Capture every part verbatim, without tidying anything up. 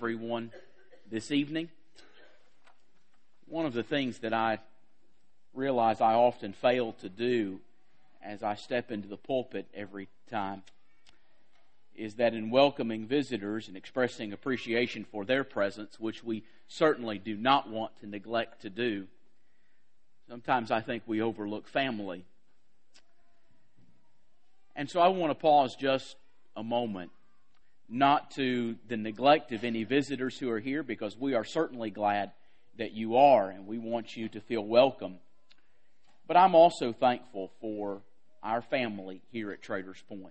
everyone this evening. One of the things that I realize I often fail to do as I step into the pulpit every time is that in welcoming visitors and expressing appreciation for their presence, which we certainly do not want to neglect to do, sometimes I think we overlook family. And so I want to pause just a moment, not to the neglect of any visitors who are here, because we are certainly glad that you are, and we want you to feel welcome. But I'm also thankful for our family here at Traders Point.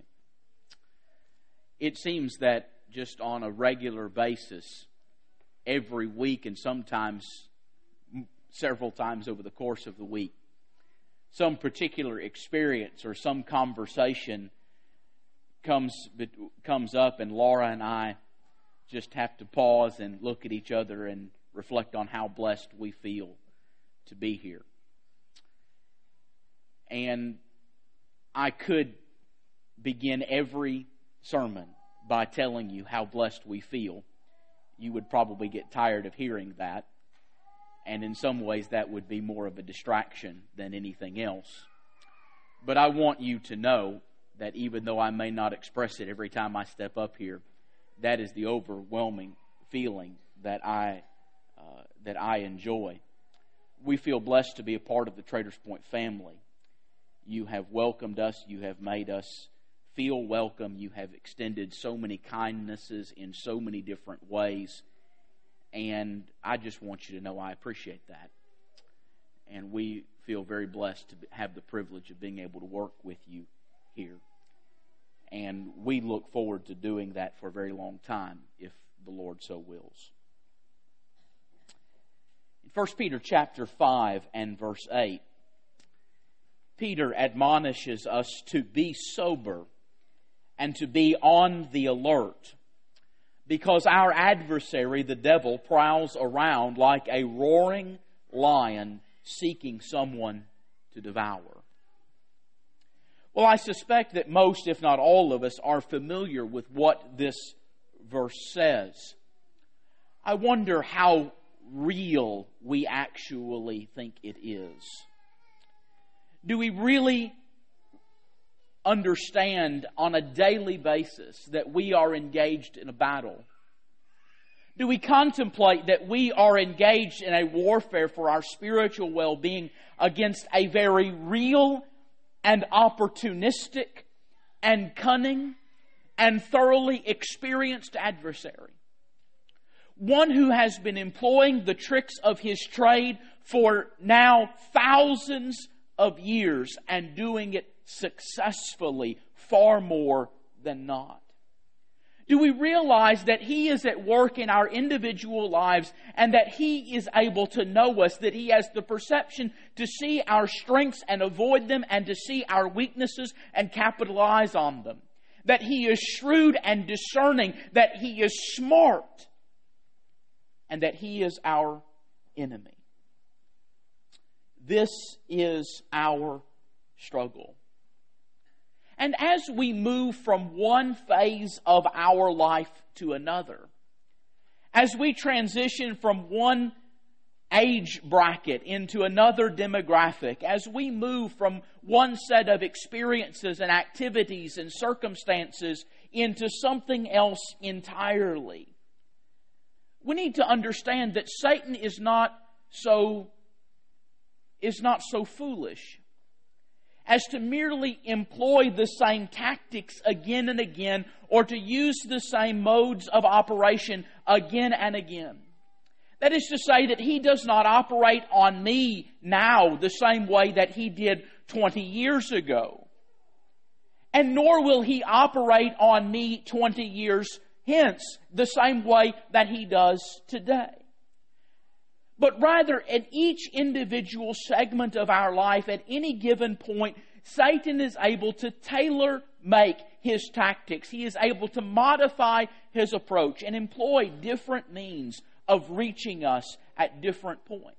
It seems that just on a regular basis, every week and sometimes several times over the course of the week, some particular experience or some conversation comes comes up, and Laura and I just have to pause and look at each other and reflect on how blessed we feel to be here. And I could begin every sermon by telling you how blessed we feel. You would probably get tired of hearing that, and in some ways that would be more of a distraction than anything else. But I want you to know that even though I may not express it every time I step up here, that is the overwhelming feeling that I uh, that I enjoy. We feel blessed to be a part of the Traders Point family. You have welcomed us. You have made us feel welcome. You have extended so many kindnesses in so many different ways. And I just want you to know I appreciate that. And we feel very blessed to have the privilege of being able to work with you here. And we look forward to doing that for a very long time, if the Lord so wills. In First Peter chapter five and verse eight, Peter admonishes us to be sober and to be on the alert, because our adversary, the devil, prowls around like a roaring lion seeking someone to devour. Well, I suspect that most, if not all of us, are familiar with what this verse says. I wonder how real we actually think it is. Do we really understand on a daily basis that we are engaged in a battle? Do we contemplate that we are engaged in a warfare for our spiritual well-being against a very real and opportunistic and cunning and thoroughly experienced adversary? One who has been employing the tricks of his trade for now thousands of years and doing it successfully, far more than not. Do we realize that He is at work in our individual lives, and that He is able to know us, that He has the perception to see our strengths and avoid them, and to see our weaknesses and capitalize on them? That He is shrewd and discerning, that He is smart, and that He is our enemy. This is our struggle. And as we move from one phase of our life to another, as we transition from one age bracket into another demographic, as we move from one set of experiences and activities and circumstances into something else entirely, we need to understand that Satan is not so, is not so foolish as to merely employ the same tactics again and again, or to use the same modes of operation again and again. That is to say that he does not operate on me now the same way that he did twenty years ago. And nor will he operate on me twenty years hence the same way that he does today. But rather, at each individual segment of our life, at any given point, Satan is able to tailor-make his tactics. He is able to modify his approach and employ different means of reaching us at different points.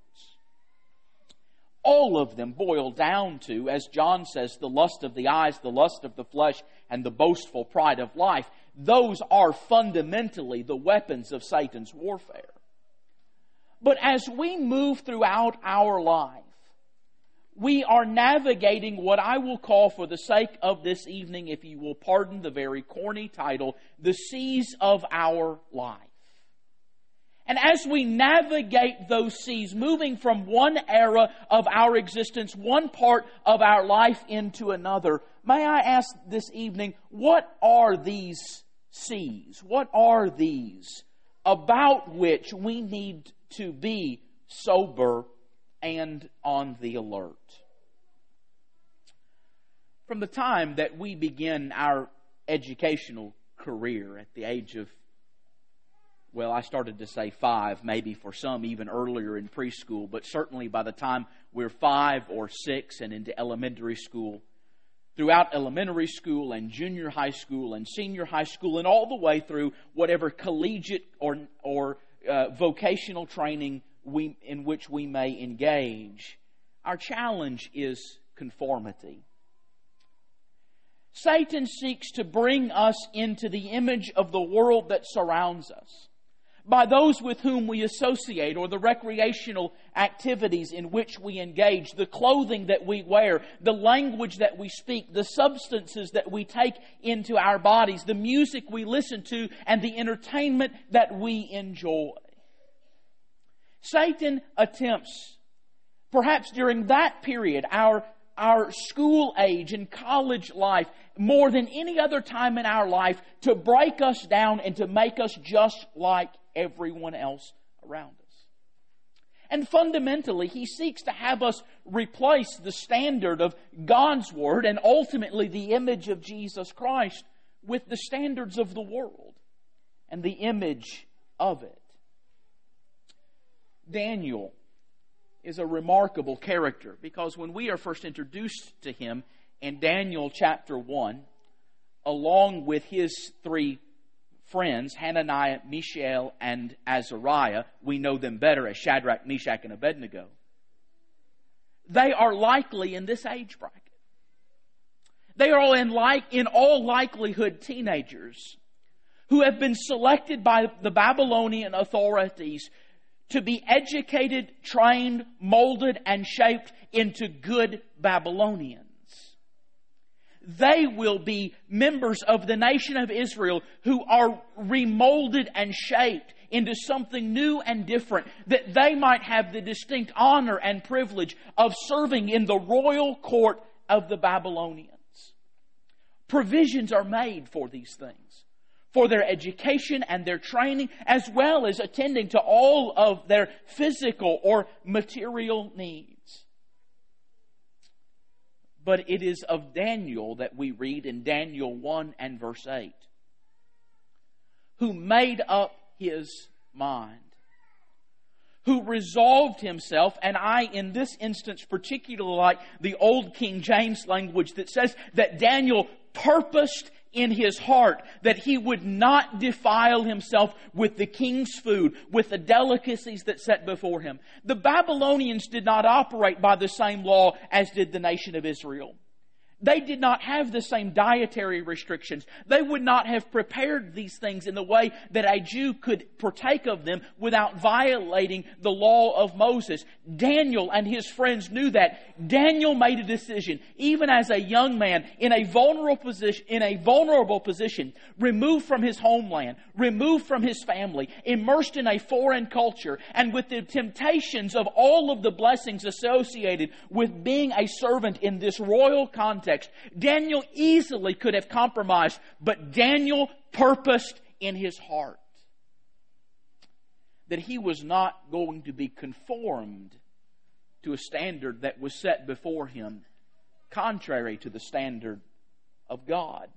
All of them boil down to, as John says, the lust of the eyes, the lust of the flesh, and the boastful pride of life. those are fundamentally the weapons of Satan's warfare. But as we move throughout our life, we are navigating what I will call, for the sake of this evening, if you will pardon the very corny title, the seas of our life. And as we navigate those seas, moving from one era of our existence, one part of our life into another, may I ask this evening, what are these seas? What are these about which we need to be sober and on the alert? From the time that we begin our educational career at the age of, well, I started to say five, maybe for some even earlier in preschool, but certainly by the time we're five or six and into elementary school, throughout elementary school and junior high school and senior high school and all the way through whatever collegiate or, or uh, vocational training we, in which we may engage, our challenge is conformity. Satan seeks to bring us into the image of the world that surrounds us, by those with whom we associate, or the recreational activities in which we engage, the clothing that we wear, the language that we speak, the substances that we take into our bodies, the music we listen to, and the entertainment that we enjoy. Satan attempts, perhaps during that period, our, our school age and college life, more than any other time in our life, to break us down and to make us just like everyone else around us. And fundamentally, he seeks to have us replace the standard of God's Word and ultimately the image of Jesus Christ with the standards of the world and the image of it. Daniel is a remarkable character because when we are first introduced to him in Daniel chapter one, along with his three friends, Hananiah, Mishael, and Azariah, we know them better as Shadrach, Meshach, and Abednego. They are likely in this age bracket. They are all in, like, in all likelihood teenagers who have been selected by the Babylonian authorities to be educated, trained, molded, and shaped into good Babylonians. They will be members of the nation of Israel who are remolded and shaped into something new and different, that they might have the distinct honor and privilege of serving in the royal court of the Babylonians. Provisions are made for these things, for their education and their training, as well as attending to all of their physical or material needs. But it is of Daniel that we read in Daniel one and verse eight, who made up his mind, who resolved himself, and I in this instance particularly like the old King James language that says that Daniel purposed in his heart that he would not defile himself with the king's food, with the delicacies that set before him. The Babylonians did not operate by the same law as did the nation of Israel. They did not have the same dietary restrictions. They would not have prepared these things in the way that a Jew could partake of them without violating the law of Moses. Daniel and his friends knew that. Daniel made a decision, even as a young man in a vulnerable position, in a vulnerable position, removed from his homeland, removed from his family, immersed in a foreign culture, and with the temptations of all of the blessings associated with being a servant in this royal context. Daniel easily could have compromised, but Daniel purposed in his heart that he was not going to be conformed to a standard that was set before him, contrary to the standard of God.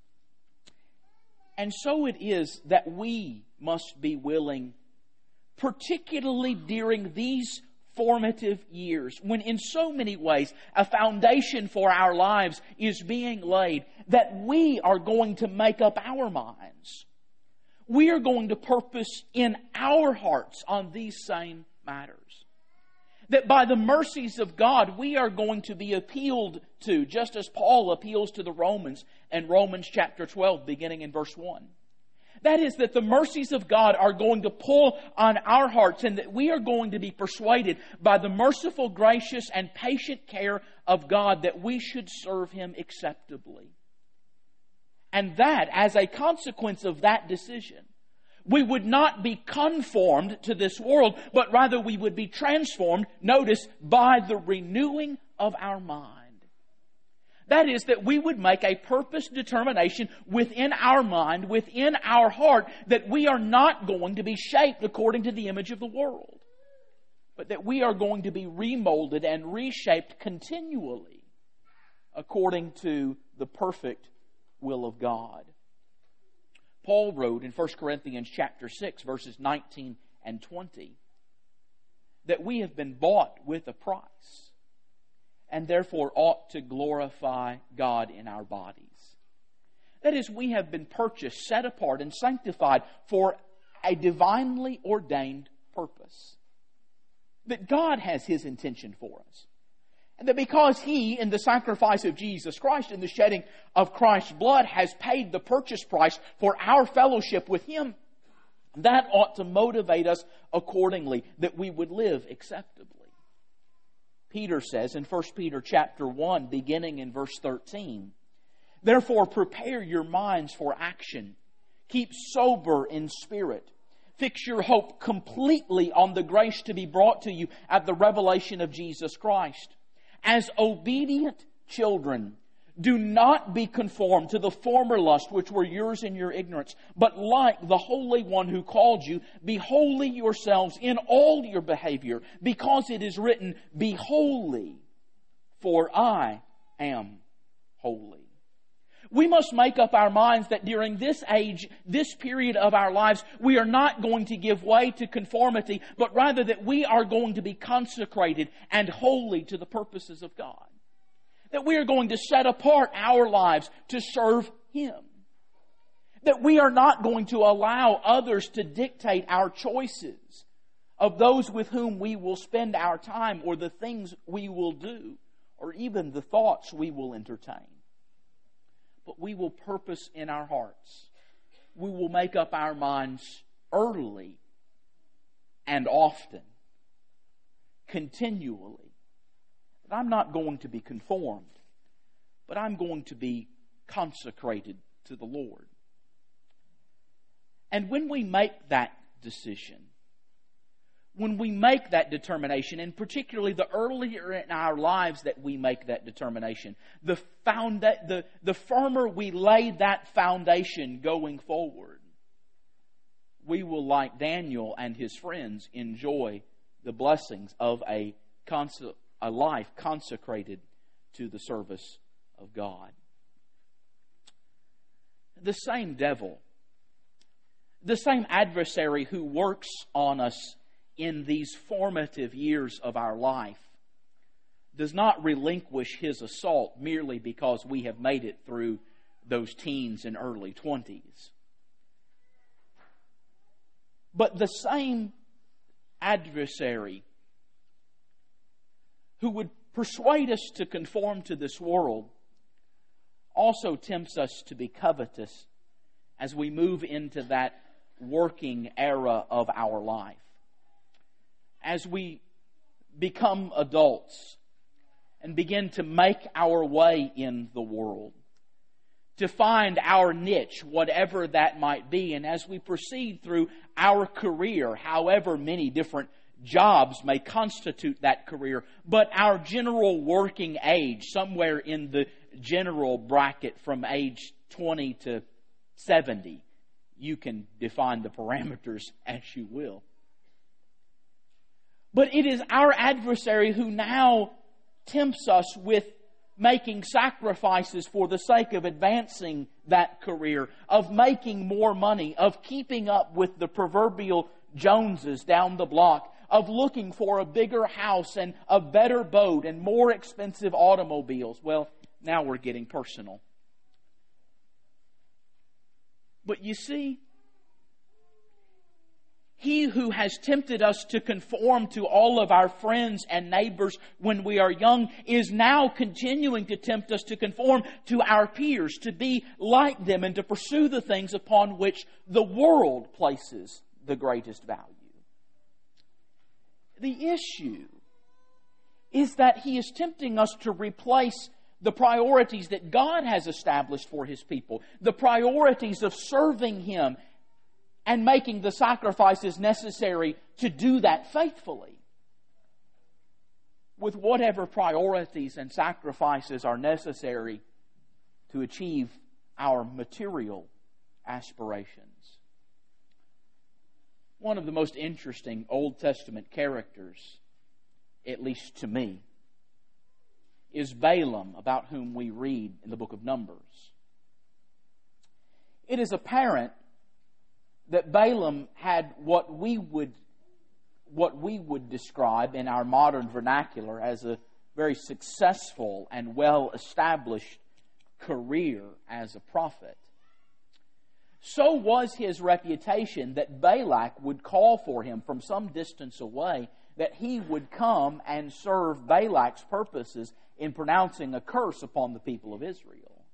And so it is that we must be willing, particularly during these formative years, when in so many ways a foundation for our lives is being laid, that we are going to make up our minds. We are going to purpose in our hearts on these same matters. That by the mercies of God, we are going to be appealed to, just as Paul appeals to the Romans in Romans chapter twelve, beginning in verse one. That is, that the mercies of God are going to pull on our hearts, and that we are going to be persuaded by the merciful, gracious, and patient care of God that we should serve Him acceptably. And that, as a consequence of that decision, we would not be conformed to this world, but rather we would be transformed, notice, by the renewing of our mind. That is, that we would make a purpose determination within our mind, within our heart, that we are not going to be shaped according to the image of the world, but that we are going to be remolded and reshaped continually according to the perfect will of God. Paul wrote in First Corinthians chapter six, verses nineteen and twenty, that we have been bought with a price, and therefore ought to glorify God in our bodies. That is, we have been purchased, set apart, and sanctified for a divinely ordained purpose. That God has His intention for us. And that because He, in the sacrifice of Jesus Christ, in the shedding of Christ's blood, has paid the purchase price for our fellowship with Him, that ought to motivate us accordingly, that we would live acceptably. Peter says in First Peter chapter one, beginning in verse thirteen, "Therefore prepare your minds for action. Keep sober in spirit. Fix your hope completely on the grace to be brought to you at the revelation of Jesus Christ. As obedient children, do not be conformed to the former lust which were yours in your ignorance, but like the Holy One who called you, be holy yourselves in all your behavior, because it is written, 'Be holy, for I am holy.'" We must make up our minds that during this age, this period of our lives, we are not going to give way to conformity, but rather that we are going to be consecrated and holy to the purposes of God. That we are going to set apart our lives to serve Him. That we are not going to allow others to dictate our choices of those with whom we will spend our time, or the things we will do, or even the thoughts we will entertain. But we will purpose in our hearts. We will make up our minds early and often, continually, that I'm not going to be conformed, but I'm going to be consecrated to the Lord. And when we make that decision, when we make that determination, and particularly the earlier in our lives that we make that determination, the, founda- the, the firmer we lay that foundation going forward, we will, like Daniel and his friends, enjoy the blessings of a, cons- a life consecrated to the service of God. The same devil, the same adversary who works on us in these formative years of our life, does not relinquish his assault merely because we have made it through those teens and early twenties. But the same adversary who would persuade us to conform to this world also tempts us to be covetous as we move into that working era of our life. As we become adults and begin to make our way in the world, to find our niche, whatever that might be, and as we proceed through our career, however many different jobs may constitute that career, but our general working age, somewhere in the general bracket from age twenty to seventy, you can define the parameters as you will. But it is our adversary who now tempts us with making sacrifices for the sake of advancing that career, of making more money, of keeping up with the proverbial Joneses down the block, of looking for a bigger house and a better boat and more expensive automobiles. Well, now we're getting personal. But you see, He who has tempted us to conform to all of our friends and neighbors when we are young is now continuing to tempt us to conform to our peers, to be like them, and to pursue the things upon which the world places the greatest value. The issue is that he is tempting us to replace the priorities that God has established for His people, the priorities of serving Him and making the sacrifices necessary to do that faithfully, with whatever priorities and sacrifices are necessary to achieve our material aspirations. One of the most interesting Old Testament characters, at least to me, is Balaam, about whom we read in the book of Numbers. It is apparent that Balaam had what we would what we would describe in our modern vernacular as a very successful and well-established career as a prophet. So was his reputation that Balak would call for him from some distance away, that he would come and serve Balak's purposes in pronouncing a curse upon the people of Israel.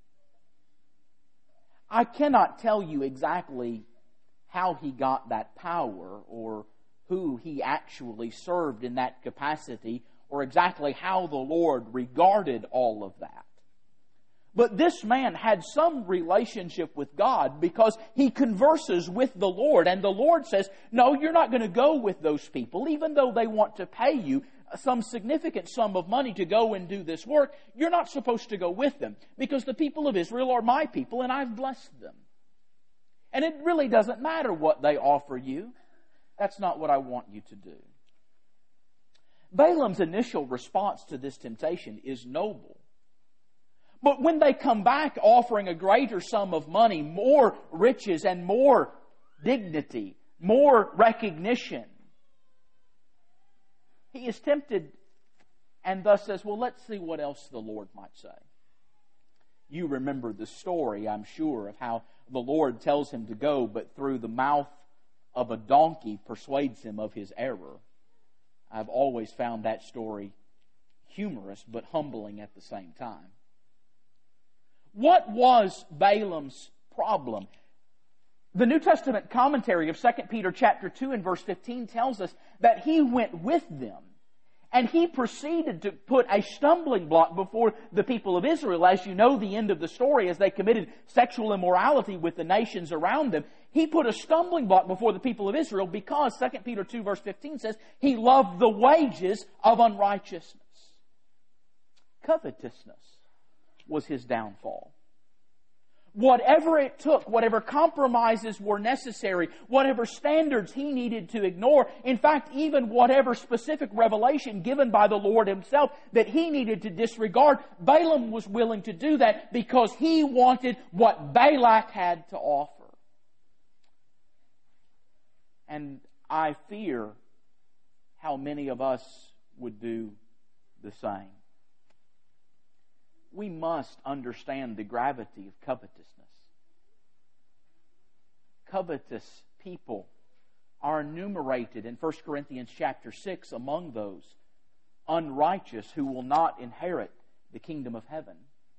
I cannot tell you exactly how he got that power, or who he actually served in that capacity, or exactly how the Lord regarded all of that. But this man had some relationship with God, because he converses with the Lord, and the Lord says, no, you're not going to go with those people, even though they want to pay you some significant sum of money to go and do this work. You're not supposed to go with them, because the people of Israel are my people and I've blessed them. And it really doesn't matter what they offer you. That's not what I want you to do. Balaam's initial response to this temptation is noble. But when they come back offering a greater sum of money, more riches and more dignity, more recognition, he is tempted and thus says, well, let's see what else the Lord might say. You remember the story, I'm sure, of how the Lord tells him to go, but through the mouth of a donkey persuades him of his error. I've always found that story humorous but humbling at the same time. What was Balaam's problem? The New Testament commentary of Second Peter chapter two and verse fifteen tells us that he went with them, and he proceeded to put a stumbling block before the people of Israel. As you know, the end of the story, as they committed sexual immorality with the nations around them, he put a stumbling block before the people of Israel because Second Peter two verse fifteen says he loved the wages of unrighteousness. Covetousness was his downfall. Whatever it took, whatever compromises were necessary, whatever standards he needed to ignore, in fact, even whatever specific revelation given by the Lord Himself that he needed to disregard, Balaam was willing to do that because he wanted what Balak had to offer. And I fear how many of us would do the same. We must understand the gravity of covetousness. Covetous people are enumerated in First Corinthians chapter six among those unrighteous who will not inherit the kingdom of heaven.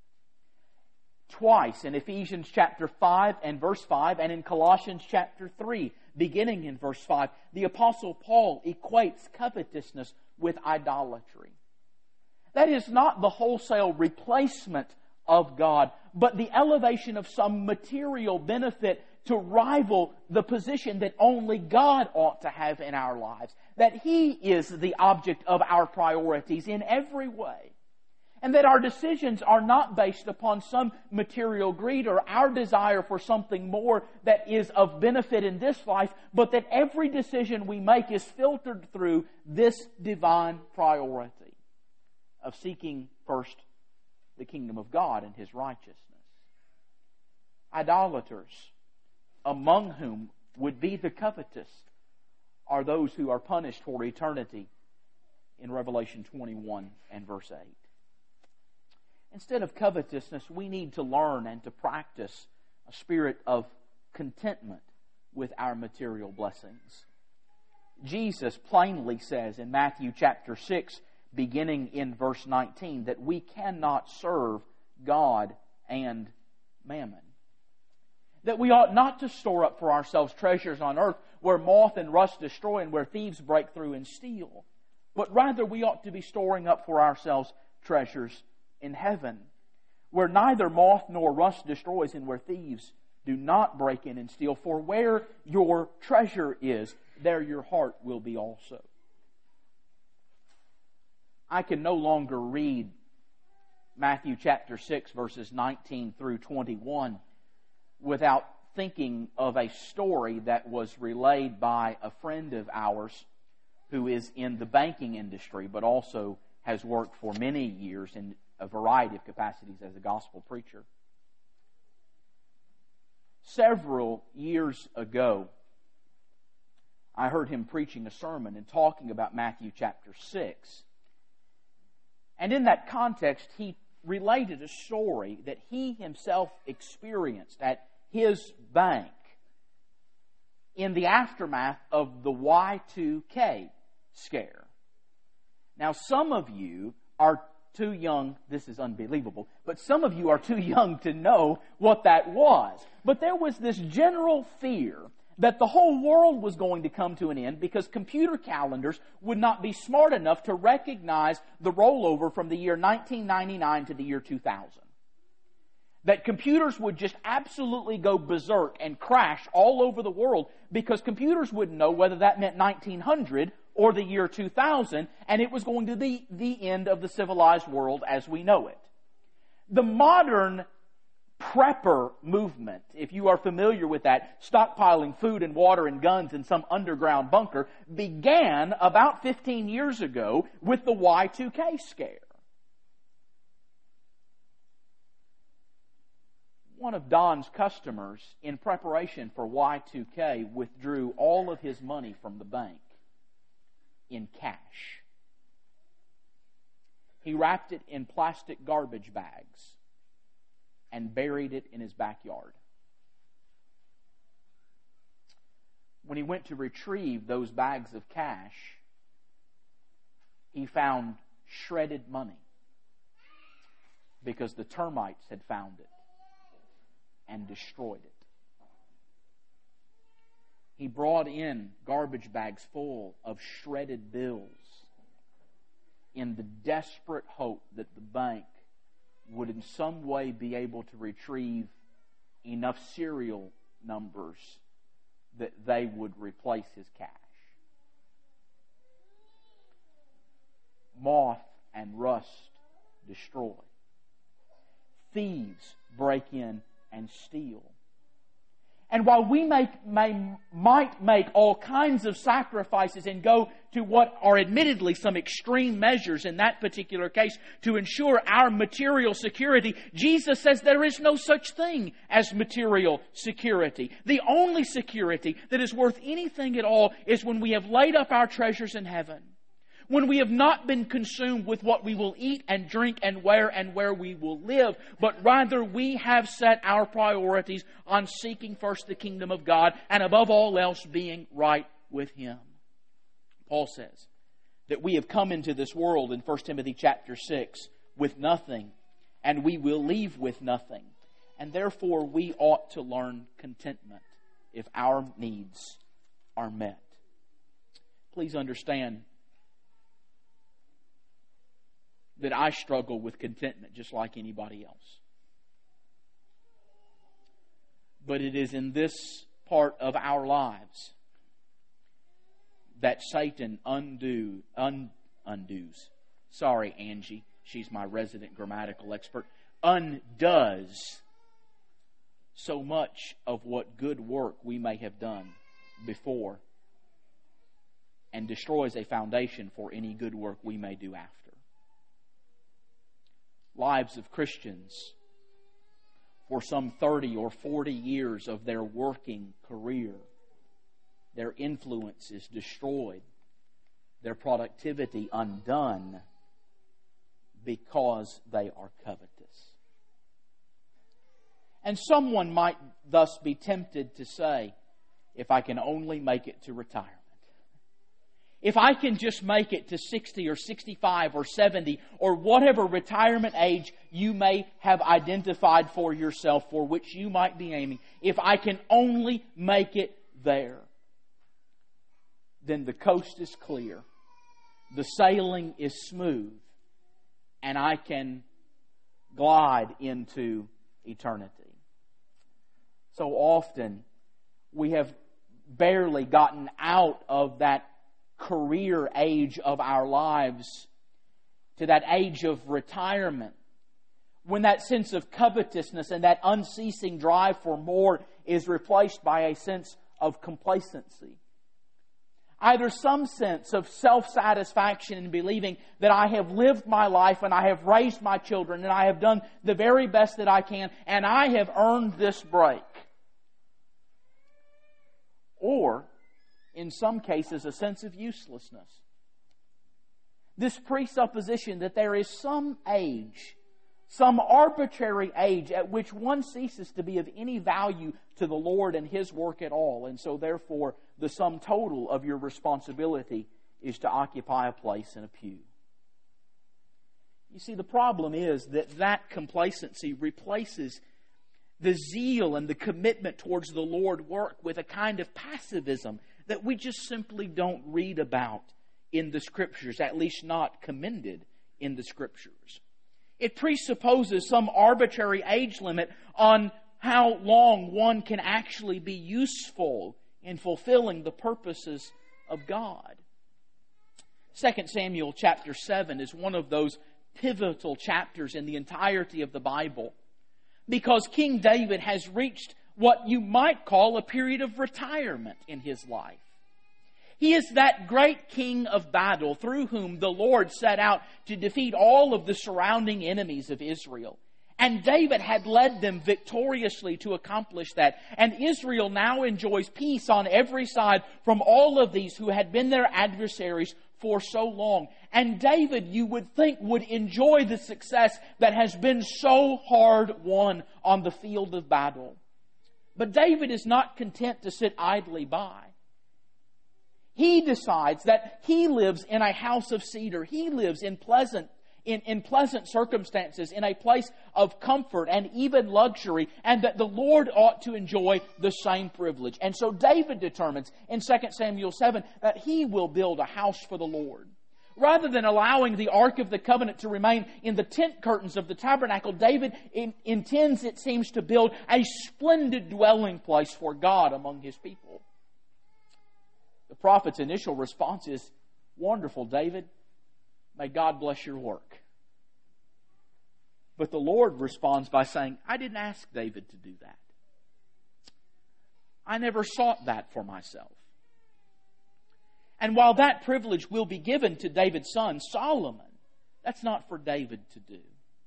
Twice in Ephesians chapter five and verse five, and in Colossians chapter three, beginning in verse five, the Apostle Paul equates covetousness with idolatry. That is not the wholesale replacement of God, but the elevation of some material benefit to rival the position that only God ought to have in our lives. That He is the object of our priorities in every way. And that our decisions are not based upon some material greed or our desire for something more that is of benefit in this life, but that every decision we make is filtered through this divine priority of seeking first the kingdom of God and His righteousness. Idolaters, among whom would be the covetous, are those who are punished for eternity in Revelation twenty-one and verse eight. Instead of covetousness, we need to learn and to practice a spirit of contentment with our material blessings. Jesus plainly says in Matthew chapter six, beginning in verse nineteen, that we cannot serve God and mammon. That we ought not to store up for ourselves treasures on earth where moth and rust destroy and where thieves break through and steal. But rather we ought to be storing up for ourselves treasures in heaven, where neither moth nor rust destroys and where thieves do not break in and steal. For where your treasure is, there your heart will be also. I can no longer read Matthew chapter six, verses nineteen through twenty-one without thinking of a story that was relayed by a friend of ours who is in the banking industry, but also has worked for many years in a variety of capacities as a gospel preacher. Several years ago, I heard him preaching a sermon and talking about Matthew chapter six. And in that context, he related a story that he himself experienced at his bank in the aftermath of the Y two K scare. Now, some of you are too young, this is unbelievable, but some of you are too young to know what that was. But there was this general fear that the whole world was going to come to an end because computer calendars would not be smart enough to recognize the rollover from the year nineteen ninety-nine to the year two thousand. That computers would just absolutely go berserk and crash all over the world because computers wouldn't know whether that meant nineteen hundred or the year two thousand, and it was going to be the end of the civilized world as we know it. The modern prepper movement, if you are familiar with that, stockpiling food and water and guns in some underground bunker, began about fifteen years ago with the Y two K scare. One of Don's customers, in preparation for Y two K, withdrew all of his money from the bank in cash. He wrapped it in plastic garbage bags and buried it in his backyard. When he went to retrieve those bags of cash, he found shredded money because the termites had found it and destroyed it. He brought in garbage bags full of shredded bills in the desperate hope that the bank would in some way be able to retrieve enough serial numbers that they would replace his cash. Moth and rust destroy. Thieves break in and steal. And while we make, may, might make all kinds of sacrifices and go to what are admittedly some extreme measures in that particular case to ensure our material security, Jesus says there is no such thing as material security. The only security that is worth anything at all is when we have laid up our treasures in heaven. When we have not been consumed with what we will eat and drink and wear and where we will live, but rather we have set our priorities on seeking first the kingdom of God and above all else being right with Him. Paul says that we have come into this world in First Timothy chapter six with nothing, and we will leave with nothing. And therefore we ought to learn contentment if our needs are met. Please understand that I struggle with contentment just like anybody else. But it is in this part of our lives that Satan undo, un, undoes. Sorry, Angie. She's my resident grammatical expert. Undoes so much of what good work we may have done before and destroys a foundation for any good work we may do after. Lives of Christians for some thirty or forty years of their working career, their influence is destroyed, their productivity undone because they are covetous. And someone might thus be tempted to say, if I can only make it to retirement, if I can just make it to sixty or sixty-five or seventy or whatever retirement age you may have identified for yourself, for which you might be aiming, if I can only make it there, then the coast is clear, the sailing is smooth, and I can glide into eternity. So often we have barely gotten out of that career age of our lives to that age of retirement, when that sense of covetousness and that unceasing drive for more is replaced by a sense of complacency. Either some sense of self-satisfaction in believing that I have lived my life and I have raised my children and I have done the very best that I can and I have earned this break. Or, in some cases, a sense of uselessness. This presupposition that there is some age, some arbitrary age at which one ceases to be of any value to the Lord and His work at all. And so therefore, the sum total of your responsibility is to occupy a place in a pew. You see, the problem is that that complacency replaces the zeal and the commitment towards the Lord's work with a kind of passivism that we just simply don't read about in the Scriptures, at least not commended in the Scriptures. It presupposes some arbitrary age limit on how long one can actually be useful in fulfilling the purposes of God. Second Samuel chapter seven is one of those pivotal chapters in the entirety of the Bible, because King David has reached what you might call a period of retirement in his life. He is that great king of battle through whom the Lord set out to defeat all of the surrounding enemies of Israel. And David had led them victoriously to accomplish that. And Israel now enjoys peace on every side from all of these who had been their adversaries for so long. And David, you would think, would enjoy the success that has been so hard won on the field of battle. But David is not content to sit idly by. He decides that he lives in a house of cedar. He lives in pleasant, in, in pleasant circumstances, in a place of comfort and even luxury, and that the Lord ought to enjoy the same privilege. And so David determines in Second Samuel seven that he will build a house for the Lord. Rather than allowing the Ark of the Covenant to remain in the tent curtains of the tabernacle, David in, intends, it seems, to build a splendid dwelling place for God among His people. The prophet's initial response is, "Wonderful, David. May God bless your work." But the Lord responds by saying, "I didn't ask David to do that. I never sought that for myself." And while that privilege will be given to David's son, Solomon, that's not for David to do.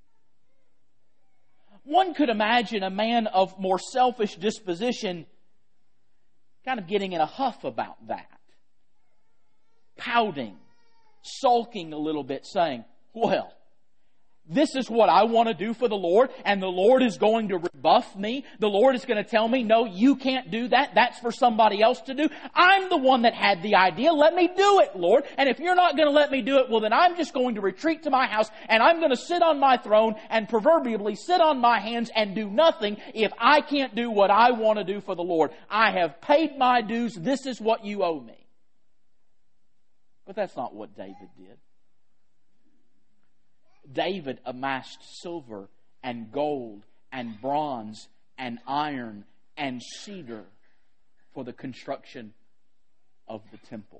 One could imagine a man of more selfish disposition kind of getting in a huff about that. Pouting, sulking a little bit, saying, "Well, this is what I want to do for the Lord, and the Lord is going to rebuff me. The Lord is going to tell me, no, you can't do that. That's for somebody else to do. I'm the one that had the idea. Let me do it, Lord. And if you're not going to let me do it, well, then I'm just going to retreat to my house, and I'm going to sit on my throne and proverbially sit on my hands and do nothing if I can't do what I want to do for the Lord. I have paid my dues. This is what you owe me." But that's not what David did. David amassed silver and gold and bronze and iron and cedar for the construction of the temple.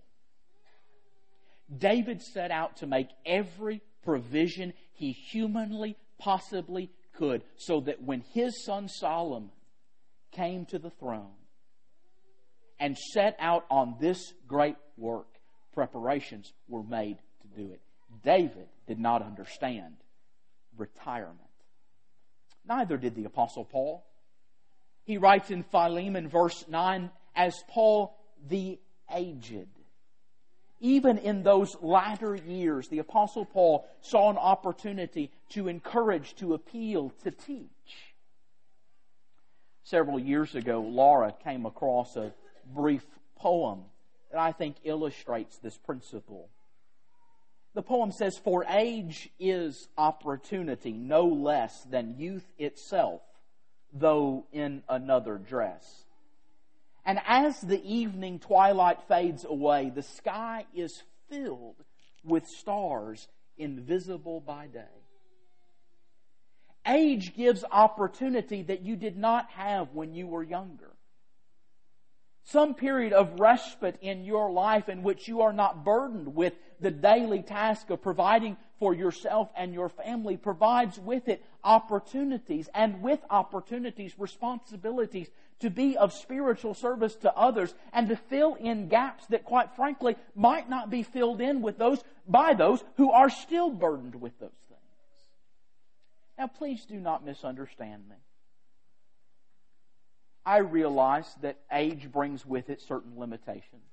David set out to make every provision he humanly possibly could so that when his son Solomon came to the throne and set out on this great work, preparations were made to do it. David did not understand retirement. Neither did the Apostle Paul. He writes in Philemon verse nine, "As Paul the aged." Even in those latter years, the Apostle Paul saw an opportunity to encourage, to appeal, to teach. Several years ago, Laura came across a brief poem that I think illustrates this principle. The poem says, "For age is opportunity, no less than youth itself, though in another dress. And as the evening twilight fades away, the sky is filled with stars invisible by day." Age gives opportunity that you did not have when you were younger. Some period of respite in your life in which you are not burdened with the daily task of providing for yourself and your family provides with it opportunities, and with opportunities, responsibilities to be of spiritual service to others and to fill in gaps that, quite frankly, might not be filled in with those by those who are still burdened with those things. Now, please do not misunderstand me. I realize that age brings with it certain limitations.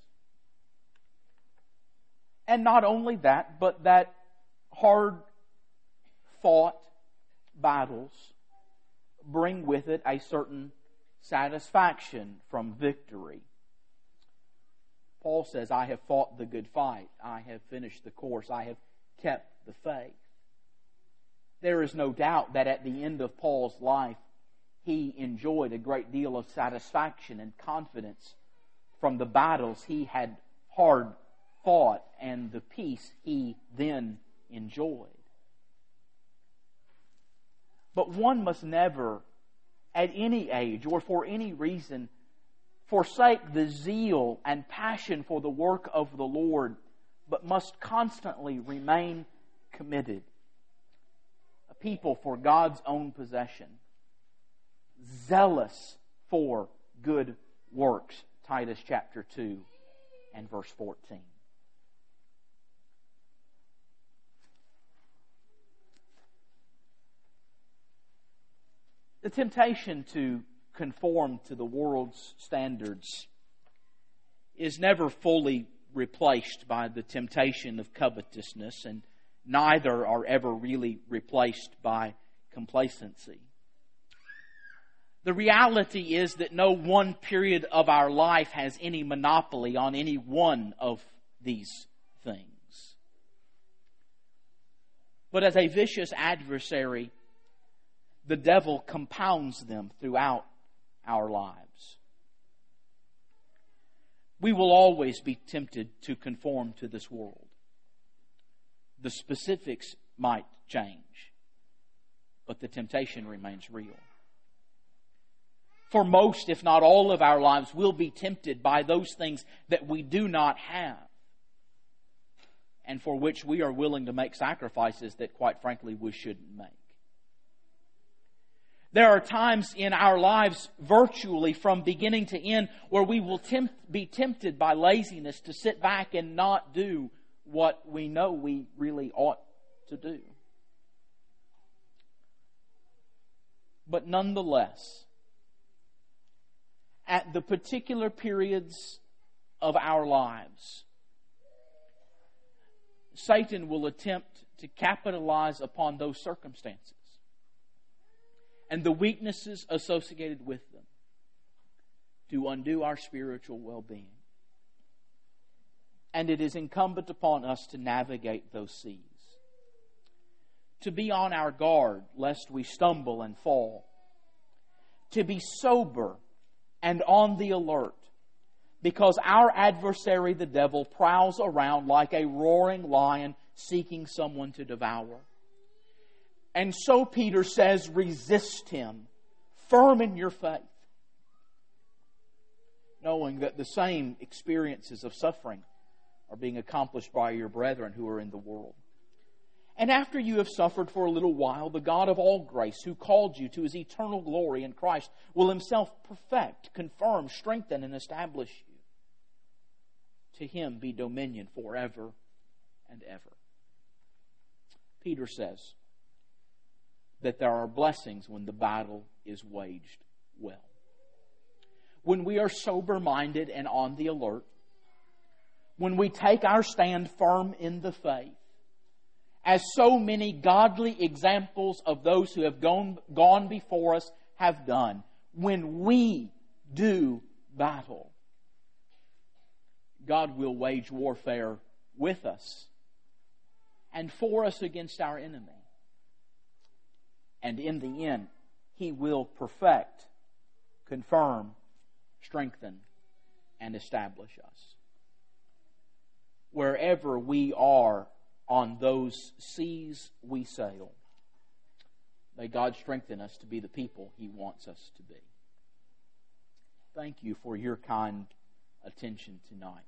And not only that, but that hard-fought battles bring with it a certain satisfaction from victory. Paul says, "I have fought the good fight. I have finished the course. I have kept the faith." There is no doubt that at the end of Paul's life, he enjoyed a great deal of satisfaction and confidence from the battles he had hard fought and the peace he then enjoyed. But one must never, at any age or for any reason, forsake the zeal and passion for the work of the Lord, but must constantly remain committed. A people for God's own possession, zealous for good works. Titus chapter two and verse fourteen. The temptation to conform to the world's standards is never fully replaced by the temptation of covetousness, and neither are ever really replaced by complacency. The reality is that no one period of our life has any monopoly on any one of these things. But as a vicious adversary, the devil compounds them throughout our lives. We will always be tempted to conform to this world. The specifics might change, but the temptation remains real. For most, if not all of our lives, we'll be tempted by those things that we do not have, and for which we are willing to make sacrifices that, quite frankly, we shouldn't make. There are times in our lives, virtually from beginning to end, where we will tempt, be tempted by laziness to sit back and not do what we know we really ought to do. But nonetheless, at the particular periods of our lives, Satan will attempt to capitalize upon those circumstances and the weaknesses associated with them to undo our spiritual well-being. And it is incumbent upon us to navigate those seas, to be on our guard lest we stumble and fall, to be sober and on the alert, because our adversary, the devil, prowls around like a roaring lion seeking someone to devour. And so Peter says, resist him, firm in your faith, knowing that the same experiences of suffering are being accomplished by your brethren who are in the world. And after you have suffered for a little while, the God of all grace, who called you to His eternal glory in Christ, will Himself perfect, confirm, strengthen, and establish you. To Him be dominion forever and ever. Peter says that there are blessings when the battle is waged well. When we are sober-minded and on the alert, when we take our stand firm in the faith, as so many godly examples of those who have gone, gone before us have done, when we do battle, God will wage warfare with us and for us against our enemy. And in the end, He will perfect, confirm, strengthen, and establish us. Wherever we are on those seas we sail, may God strengthen us to be the people He wants us to be. Thank you for your kind attention tonight.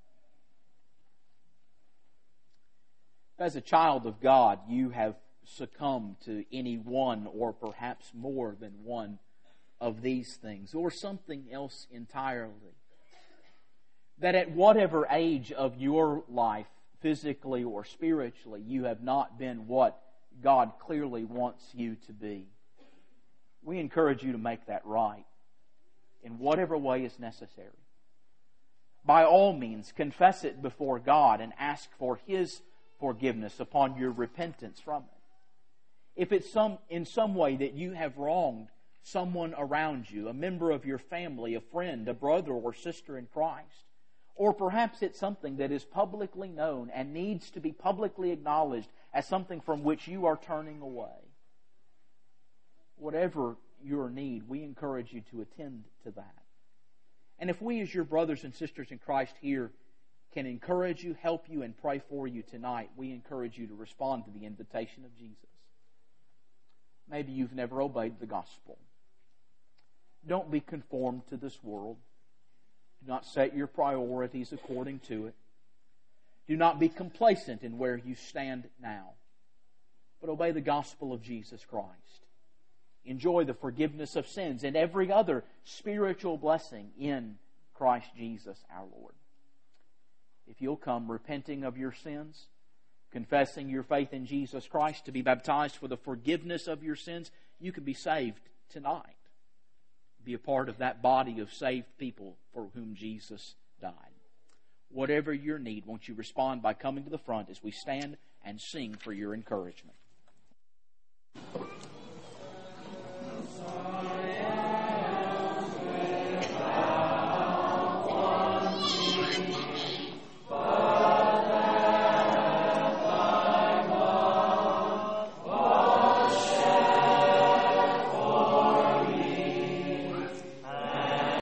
As a child of God, you have succumbed to any one or perhaps more than one of these things, or something else entirely. That at whatever age of your life, physically or spiritually, you have not been what God clearly wants you to be. We encourage you to make that right in whatever way is necessary. By all means, confess it before God and ask for His forgiveness upon your repentance from it. If it's some in some way that you have wronged someone around you, a member of your family, a friend, a brother or sister in Christ, or perhaps it's something that is publicly known and needs to be publicly acknowledged as something from which you are turning away. Whatever your need, we encourage you to attend to that. And if we as your brothers and sisters in Christ here can encourage you, help you, and pray for you tonight, we encourage you to respond to the invitation of Jesus. Maybe you've never obeyed the gospel. Don't be conformed to this world. Do not set your priorities according to it. Do not be complacent in where you stand now, but obey the gospel of Jesus Christ. Enjoy the forgiveness of sins and every other spiritual blessing in Christ Jesus our Lord. If you'll come repenting of your sins, confessing your faith in Jesus Christ to be baptized for the forgiveness of your sins, you can be saved tonight. Be a part of that body of saved people for whom Jesus died. Whatever your need, won't you respond by coming to the front as we stand and sing for your encouragement.